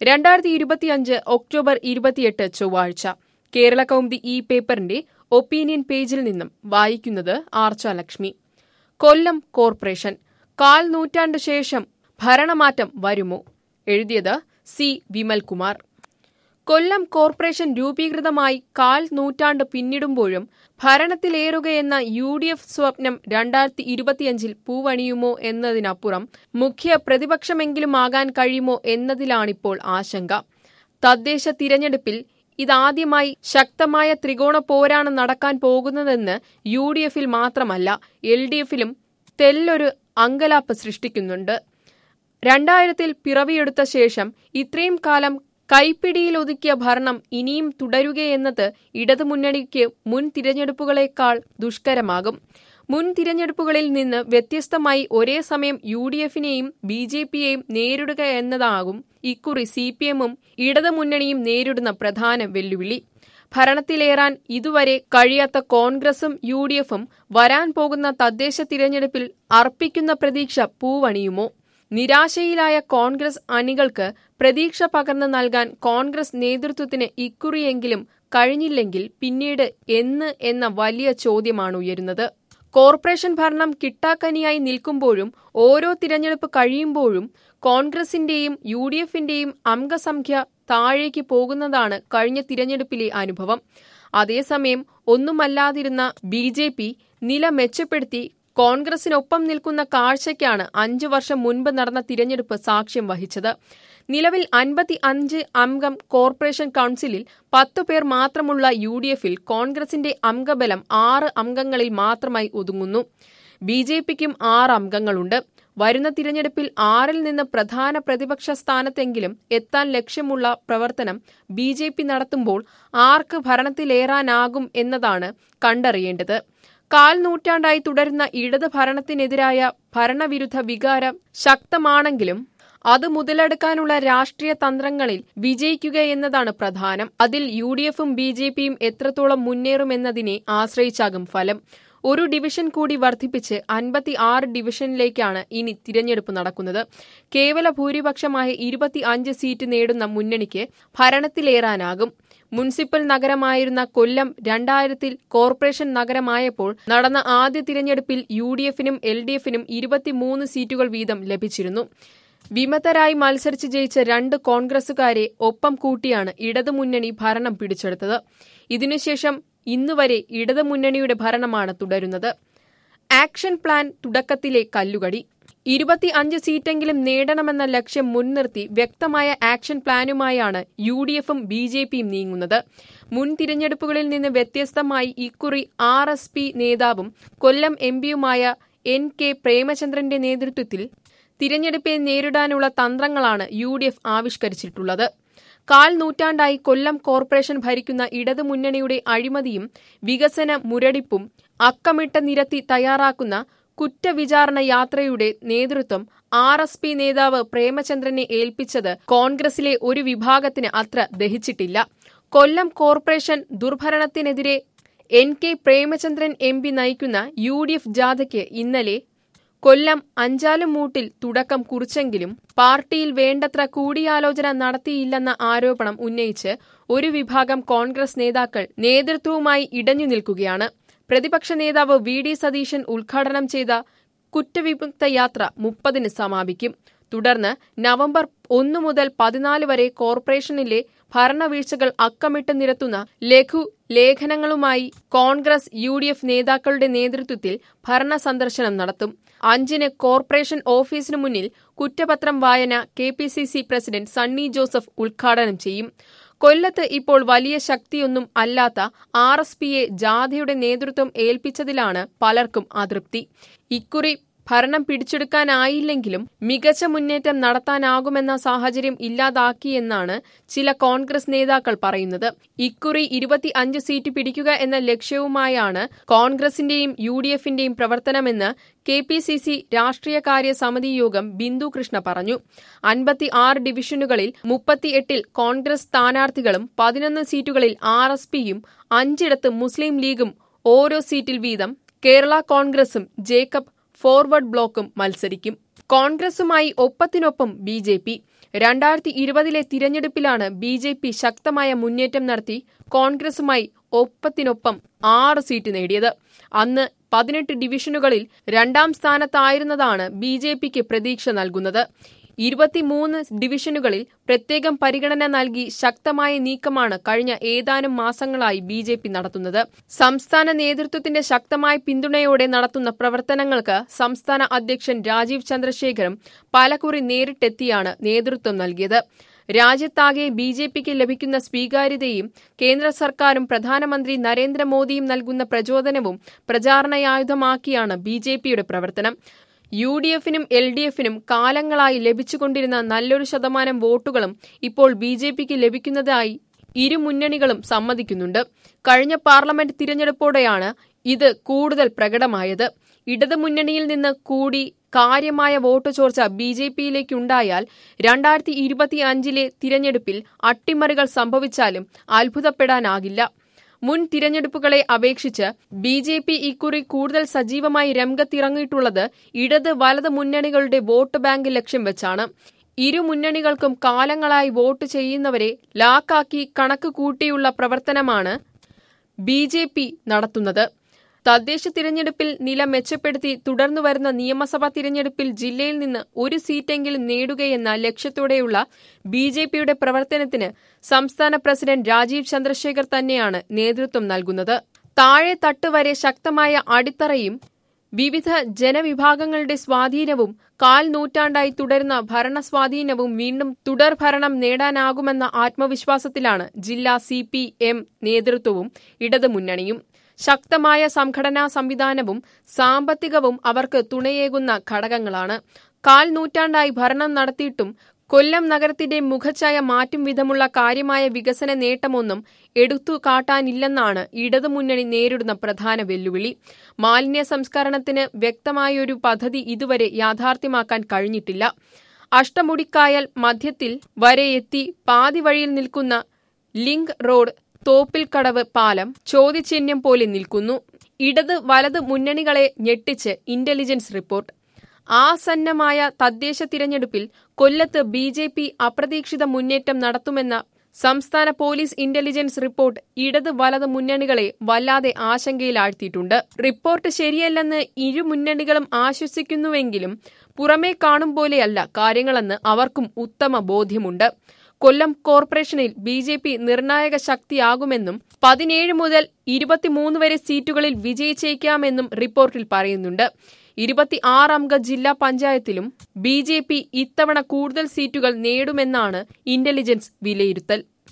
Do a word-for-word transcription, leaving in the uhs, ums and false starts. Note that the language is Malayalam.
രണ്ടായിരത്തി ഇരുപത്തിയഞ്ച് ഒക്ടോബർ ഇരുപത്തിയെട്ട് ചൊവ്വാഴ്ച കേരള കൗമുദി ഈ പേപ്പറിന്റെ ഒപ്പീനിയൻ പേജിൽ നിന്നും വായിക്കുന്നത് ആർച്ച ലക്ഷ്മി. കൊല്ലം കോർപ്പറേഷൻ കാൽ നൂറ്റാണ്ട് ശേഷം ഭരണമാറ്റം വരുമോ? എഴുതിയത് സി വിമൽകുമാർ. കൊല്ലം കോർപ്പറേഷൻ രൂപീകൃതമായി കാൽ നൂറ്റാണ്ട് പിന്നിടുമ്പോഴും ഭരണത്തിലേറുകയെന്ന യു ഡി എഫ് സ്വപ്നം രണ്ടായിരത്തി ഇരുപത്തിയഞ്ചിൽ പൂവണിയുമോ എന്നതിനപ്പുറം മുഖ്യ പ്രതിപക്ഷമെങ്കിലുമാകാൻ കഴിയുമോ എന്നതിലാണിപ്പോൾ ആശങ്ക. തദ്ദേശ തിരഞ്ഞെടുപ്പിൽ ഇതാദ്യമായി ശക്തമായ ത്രികോണ പോരാണ് നടക്കാൻ പോകുന്നതെന്ന് യു ഡി എഫിൽ മാത്രമല്ല എൽ ഡി എഫിലും തെല്ലൊരു അങ്കലാപ്പ് സൃഷ്ടിക്കുന്നുണ്ട്. രണ്ടായിരത്തിൽ പിറവിയെടുത്ത ശേഷം ഇത്രയും കാലം കൈപ്പിടിയിലൊതുക്കിയ ഭരണം ഇനിയും തുടരുകയെന്നത് ഇടതുമുന്നണിക്ക് മുൻ തിരഞ്ഞെടുപ്പുകളേക്കാൾ ദുഷ്കരമാകും. മുൻ തിരഞ്ഞെടുപ്പുകളിൽ നിന്ന് വ്യത്യസ്തമായി ഒരേ സമയം യു ഡി എഫിനെയും ബി ജെ പിയെയും നേരിടുക എന്നതാകും ഇക്കുറി സി പി എമ്മും ഇടതുമുന്നണിയും നേരിടുന്ന പ്രധാന വെല്ലുവിളി. ഭരണത്തിലേറാൻ ഇതുവരെ കഴിയാത്ത കോൺഗ്രസും യു ഡി എഫും വരാൻ പോകുന്ന തദ്ദേശ തിരഞ്ഞെടുപ്പിൽ അർപ്പിക്കുന്ന പ്രതീക്ഷ പൂവണിയുമോ? നിരാശയിലായ കോൺഗ്രസ് അണികൾക്ക് പ്രതീക്ഷ പകർന്നു നൽകാൻ കോൺഗ്രസ് നേതൃത്വത്തിന് ഇക്കുറിയെങ്കിലും കഴിഞ്ഞില്ലെങ്കിൽ പിന്നീട് എന്ന് എന്ന വലിയ ചോദ്യമാണ് ഉയരുന്നത്. കോർപ്പറേഷൻ ഭരണം കിട്ടാക്കനിയായി നിൽക്കുമ്പോഴും ഓരോ തിരഞ്ഞെടുപ്പ് കഴിയുമ്പോഴും കോൺഗ്രസിന്റെയും യു ഡി എഫിന്റെയും അംഗസംഖ്യ താഴേക്ക് പോകുന്നതാണ് കഴിഞ്ഞ തിരഞ്ഞെടുപ്പിലെ അനുഭവം. അതേസമയം ഒന്നുമല്ലാതിരുന്ന ബി ജെ പി നില മെച്ചപ്പെടുത്തി കോൺഗ്രസിനൊപ്പം നിൽക്കുന്ന കാഴ്ചയ്ക്കാണ് അഞ്ചു വർഷം മുൻപ് നടന്ന തിരഞ്ഞെടുപ്പ് സാക്ഷ്യം വഹിച്ചത്. നിലവിൽ അൻപത്തി അഞ്ച് അംഗം കോർപ്പറേഷൻ കൌൺസിലിൽ പത്തു പേർ മാത്രമുള്ള യു ഡി എഫിൽ കോൺഗ്രസിന്റെ അംഗബലം ആറ് അംഗങ്ങളിൽ മാത്രമായി ഒതുങ്ങുന്നു. ബി ജെ പിക്കും ആറ് അംഗങ്ങളുണ്ട്. വരുന്ന തിരഞ്ഞെടുപ്പിൽ ആറിൽ നിന്ന് പ്രധാന പ്രതിപക്ഷ സ്ഥാനത്തെങ്കിലും എത്താൻ ലക്ഷ്യമുള്ള പ്രവർത്തനം ബി ജെ പി നടത്തുമ്പോൾ ആർക്ക് ഭരണത്തിലേറാനാകും എന്നതാണ് കണ്ടറിയേണ്ടത്. കാൽ നൂറ്റാണ്ടായി തുടരുന്ന ഇടത് ഭരണത്തിനെതിരായ ഭരണവിരുദ്ധ വികാരം ശക്തമാണെങ്കിലും അത് മുതലെടുക്കാനുള്ള രാഷ്ട്രീയ തന്ത്രങ്ങളിൽ വിജയിക്കുകയെന്നതാണ് പ്രധാനം. അതിൽ യു ഡി എഫും ബി ജെ പിയും എത്രത്തോളം മുന്നേറുമെന്നതിനെ ആശ്രയിച്ചാകും ഫലം. ഒരു ഡിവിഷൻ കൂടി വർദ്ധിപ്പിച്ച് അൻപത്തി ആറ് ഡിവിഷനിലേക്കാണ് ഇനി തിരഞ്ഞെടുപ്പ് നടക്കുന്നത്. കേവല ഭൂരിപക്ഷമായ ഇരുപത്തി അഞ്ച് സീറ്റ് നേടുന്ന മുന്നണിക്ക് ഭരണത്തിലേറാനാകും. മുനിസിപ്പൽ നഗരമായിരുന്ന കൊല്ലം രണ്ടായിരത്തിൽ കോർപ്പറേഷൻ നഗരമായപ്പോൾ നടന്ന ആദ്യ തിരഞ്ഞെടുപ്പിൽ യു ഡി എഫിനും എൽ ഡി എഫിനും ഇരുപത്തിമൂന്ന് സീറ്റുകൾ വീതം ലഭിച്ചിരുന്നു. വിമതരായി മത്സരിച്ച് ജയിച്ച രണ്ട് കോൺഗ്രസുകാരെ ഒപ്പം കൂട്ടിയാണ് ഇടതുമുന്നണി ഭരണം പിടിച്ചെടുത്തത്. ഇതിനുശേഷം ഇന്നുവരെ ഇടതുമുന്നണിയുടെ ഭരണമാണ് തുടരുന്നത്. ആക്ഷൻ പ്ലാൻ തുടക്കത്തിലെ കല്ലുകടി. ഇരുപത്തി അഞ്ച് സീറ്റെങ്കിലും നേടണമെന്ന ലക്ഷ്യം മുൻനിർത്തി വ്യക്തമായ ആക്ഷൻ പ്ലാനുമായാണ് യു ഡി എഫും ബി ജെ പിയും നീങ്ങുന്നത്. മുൻ തിരഞ്ഞെടുപ്പുകളിൽ നിന്ന് വ്യത്യസ്തമായി ഇക്കുറി ആർ എസ് പി നേതാവും കൊല്ലം എം പിയുമായ എൻ കെ പ്രേമചന്ദ്രന്റെ നേതൃത്വത്തിൽ തിരഞ്ഞെടുപ്പിനെ നേരിടാനുള്ള തന്ത്രങ്ങളാണ് യു ഡി എഫ് ആവിഷ്കരിച്ചിട്ടുള്ളത്. കാൽ നൂറ്റാണ്ടായി കൊല്ലം കോർപ്പറേഷൻ ഭരിക്കുന്ന ഇടതുമുന്നണിയുടെ അഴിമതിയും വികസന മുരടിപ്പും അക്കമിട്ട് നിരത്തി തയ്യാറാക്കുന്ന കുറ്റവിചാരണ യാത്രയുടെ നേതൃത്വം ആർ എസ് പി നേതാവ് പ്രേമചന്ദ്രനെ ഏൽപ്പിച്ചത് കോൺഗ്രസിലെ ഒരു വിഭാഗത്തിന് അത്ര ദഹിച്ചിട്ടില്ല. കൊല്ലം കോർപ്പറേഷൻ ദുർഭരണത്തിനെതിരെ N K Premachandran M P നയിക്കുന്ന യു ഡി എഫ് ജാഥയ്ക്ക് ഇന്നലെ കൊല്ലം അഞ്ചാലുംമൂട്ടിൽ തുടക്കം കുറിച്ചെങ്കിലും പാർട്ടിയിൽ വേണ്ടത്ര കൂടിയാലോചന നടത്തിയില്ലെന്ന ആരോപണം ഉന്നയിച്ച് ഒരു വിഭാഗം കോൺഗ്രസ് നേതാക്കൾ നേതൃത്വവുമായി ഇടഞ്ഞു നിൽക്കുകയാണ്. പ്രതിപക്ഷ നേതാവ് വി ഡി സതീശൻ ഉദ്ഘാടനം ചെയ്ത കുറ്റവിമുക്ത യാത്ര മുപ്പതിന് സമാപിക്കും. തുടർന്ന് നവംബർ ഒന്ന് മുതൽ പതിനാല് വരെ കോർപ്പറേഷനിലെ ഭരണവീഴ്ചകൾ അക്കമിട്ട് നിരത്തുന്ന ലഘു ലേഖനങ്ങളുമായി കോൺഗ്രസ് യു ഡി എഫ് നേതാക്കളുടെ നേതൃത്വത്തിൽ ഭരണ സന്ദർശനം നടത്തും. അഞ്ചിന് കോർപ്പറേഷൻ ഓഫീസിനു മുന്നിൽ കുറ്റപത്രം വായന K P C C president Sunny Joseph ഉദ്ഘാടനം ചെയ്യും. കൊല്ലത്ത് ഇപ്പോൾ വലിയ ശക്തിയൊന്നും അല്ലാത്ത ആർ എസ് പിയെ ജാഥയുടെ നേതൃത്വം ഏൽപ്പിച്ചതിലാണ് പലർക്കും അതൃപ്തി. ഇക്കുറി ഭരണം പിടിച്ചെടുക്കാനായില്ലെങ്കിലും മികച്ച മുന്നേറ്റം നടത്താനാകുമെന്ന സാഹചര്യം ഇല്ലാതാക്കിയെന്നാണ് ചില കോൺഗ്രസ് നേതാക്കൾ പറയുന്നത്. ഇക്കുറി ഇരുപത്തി അഞ്ച് സീറ്റ് പിടിക്കുക എന്ന ലക്ഷ്യവുമായാണ് കോൺഗ്രസിന്റെയും യു ഡി എഫിന്റെയും പ്രവർത്തനമെന്ന് കെ പി സി സി രാഷ്ട്രീയകാര്യ സമിതി യോഗം ബിന്ദു കൃഷ്ണ പറഞ്ഞു. അൻപത്തി ആറ് ഡിവിഷനുകളിൽ മുപ്പത്തിയെട്ടിൽ കോൺഗ്രസ് സ്ഥാനാർത്ഥികളും പതിനൊന്ന് സീറ്റുകളിൽ ആർ എസ് പിയും അഞ്ചിടത്ത് മുസ്ലിം ലീഗും ഓരോ സീറ്റിൽ വീതം കേരള കോൺഗ്രസും ജേക്കബ് ഫോർവേഡ് ബ്ലോക്കും മത്സരിക്കും. കോൺഗ്രസുമായി ഒപ്പത്തിനൊപ്പം ബി ജെ പി. രണ്ടായിരത്തി ഇരുപതിലെ തിരഞ്ഞെടുപ്പിലാണ് ബി ജെ പി ശക്തമായ മുന്നേറ്റം നടത്തി കോൺഗ്രസുമായി ഒപ്പത്തിനൊപ്പം ആറ് സീറ്റ് നേടിയത്. അന്ന് പതിനെട്ട് ഡിവിഷനുകളിൽ രണ്ടാം സ്ഥാനത്തായിരുന്നതാണ് ബി ജെ പിക്ക് പ്രതീക്ഷ നൽകുന്നത്. ഇരുപത്തിമൂന്ന് ഡിവിഷനുകളിൽ പ്രത്യേകം പരിഗണന നൽകി ശക്തമായ നീക്കമാണ് കഴിഞ്ഞ ഏതാനും മാസങ്ങളായി ബി ജെ പി നടത്തുന്നത്. സംസ്ഥാന നേതൃത്വത്തിന്റെ ശക്തമായ പിന്തുണയോടെ നടത്തുന്ന പ്രവർത്തനങ്ങൾക്ക് സംസ്ഥാന അധ്യക്ഷൻ രാജീവ് ചന്ദ്രശേഖറും പലകുറി നേരിട്ടെത്തിയാണ് നേതൃത്വം നൽകിയത്. രാജ്യത്താകെ ബി ജെ പിക്ക് ലഭിക്കുന്ന സ്വീകാര്യതയും കേന്ദ്ര സർക്കാരും പ്രധാനമന്ത്രി നരേന്ദ്രമോദിയും നൽകുന്ന പ്രചോദനവും പ്രചാരണായുധമാക്കിയാണ് ബി ജെ പിയുടെ പ്രവർത്തനം. യു ഡി എഫിനും എൽ ഡി എഫിനും കാലങ്ങളായി ലഭിച്ചുകൊണ്ടിരുന്ന നല്ലൊരു ശതമാനം വോട്ടുകളും ഇപ്പോൾ ബി ജെ പിക്ക് ലഭിക്കുന്നതായി ഇരു മുന്നണികളും സമ്മതിക്കുന്നുണ്ട്. കഴിഞ്ഞ പാർലമെന്റ് തിരഞ്ഞെടുപ്പോടെയാണ് ഇത് കൂടുതൽ പ്രകടമായത്. ഇടതുമുന്നണിയിൽ നിന്ന് കൂടി കാര്യമായ വോട്ട് ചോർച്ച ബി ജെ പിയിലേക്കുണ്ടായാൽ രണ്ടായിരത്തി ഇരുപത്തി അഞ്ചിലെ തിരഞ്ഞെടുപ്പിൽ അട്ടിമറികൾ സംഭവിച്ചാലും അത്ഭുതപ്പെടാനാകില്ല. മുൻ തിരഞ്ഞെടുപ്പുകളെ അപേക്ഷിച്ച് ബി ജെ പി ഇക്കുറി കൂടുതൽ സജീവമായി രംഗത്തിറങ്ങിയിട്ടുള്ളത് ഇടത് വലത് മുന്നണികളുടെ വോട്ട് ബാങ്ക് ലക്ഷ്യം വെച്ചാണ്. ഇരു മുന്നണികൾക്കും കാലങ്ങളായി വോട്ട് ചെയ്യുന്നവരെ ലാക്കാക്കി കണക്ക് കൂട്ടിയുള്ള പ്രവർത്തനമാണ് ബി ജെ പി നടത്തുന്നത്. തദ്ദേശ തിരഞ്ഞെടുപ്പിൽ നില മെച്ചപ്പെടുത്തി തുടർന്നുവരുന്ന നിയമസഭാ തിരഞ്ഞെടുപ്പിൽ ജില്ലയിൽ നിന്ന് ഒരു സീറ്റെങ്കിലും നേടുകയെന്ന ലക്ഷ്യത്തോടെയുള്ള ബി ജെ പിയുടെ പ്രവർത്തനത്തിന് സംസ്ഥാന പ്രസിഡന്റ് രാജീവ് ചന്ദ്രശേഖർ തന്നെയാണ് നേതൃത്വം നൽകുന്നത്. താഴെ തട്ട് വരെ ശക്തമായ അടിത്തറയും വിവിധ ജനവിഭാഗങ്ങളുടെ സ്വാധീനവും കാൽ നൂറ്റാണ്ടായി തുടരുന്ന ഭരണസ്വാധീനവും വീണ്ടും തുടർഭരണം നേടാനാകുമെന്ന ആത്മവിശ്വാസത്തിലാണ് ജില്ലാ സി പി എം നേതൃത്വവും ഇടതുമുന്നണിയും. ശക്തമായ സംഘടനാ സംവിധാനവും സാമ്പത്തികവും അവർക്ക് തുണയേകുന്ന ഘടകങ്ങളാണ്. കാൽ നൂറ്റാണ്ടായി ഭരണം നടത്തിയിട്ടും കൊല്ലം നഗരത്തിന്റെ മുഖച്ഛായ മാറ്റും വിധമുള്ള കാര്യമായ വികസന നേട്ടമൊന്നും എടുത്തു കാട്ടാനില്ലെന്നാണ് ഇടതുമുന്നണി നേരിടുന്ന പ്രധാന വെല്ലുവിളി. മാലിന്യ സംസ്കരണത്തിന് വ്യക്തമായൊരു പദ്ധതി ഇതുവരെ യാഥാർത്ഥ്യമാക്കാൻ കഴിഞ്ഞിട്ടില്ല. അഷ്ടമുടിക്കായൽ മധ്യത്തിൽ വരെ എത്തി പാതി വഴിയിൽ നിൽക്കുന്ന ലിങ്ക് റോഡ് തോപ്പിൽക്കടവ് പാലം ചോദ്യചിഹ്നം പോലെ നിൽക്കുന്നു. ഇടത് വലത് മുന്നണികളെ ഞെട്ടിച്ച് ഇന്റലിജൻസ് റിപ്പോർട്ട്. ആസന്നമായ തദ്ദേശ തിരഞ്ഞെടുപ്പിൽ കൊല്ലത്ത് ബി ജെ പി അപ്രതീക്ഷിത മുന്നേറ്റം നടത്തുമെന്ന സംസ്ഥാന പോലീസ് ഇന്റലിജൻസ് റിപ്പോർട്ട് ഇടത് വലത് മുന്നണികളെ വല്ലാതെ ആശങ്കയിലാഴ്ത്തിയിട്ടുണ്ട്. റിപ്പോർട്ട് ശരിയല്ലെന്ന് ഇരു മുന്നണികളും ആശ്വസിക്കുന്നുവെങ്കിലും പുറമേ കാണും പോലെയല്ല കാര്യങ്ങളെന്ന് അവർക്കും ഉത്തമ ബോധ്യമുണ്ട്. കൊല്ലം കോർപ്പറേഷനിൽ ബി ജെ പി നിർണായക ശക്തിയാകുമെന്നും പതിനേഴ് മുതൽ ഇരുപത്തിമൂന്ന് വരെ സീറ്റുകളിൽ വിജയിച്ചേക്കാമെന്നും റിപ്പോർട്ടിൽ പറയുന്നുണ്ട്. ഇരുപത്തിയാറ് അംഗ ജില്ലാ പഞ്ചായത്തിലും ബി ജെ പി ഇത്തവണ കൂടുതൽ സീറ്റുകൾ നേടുമെന്നാണ് ഇന്റലിജൻസ് വിലയിരുത്തൽ.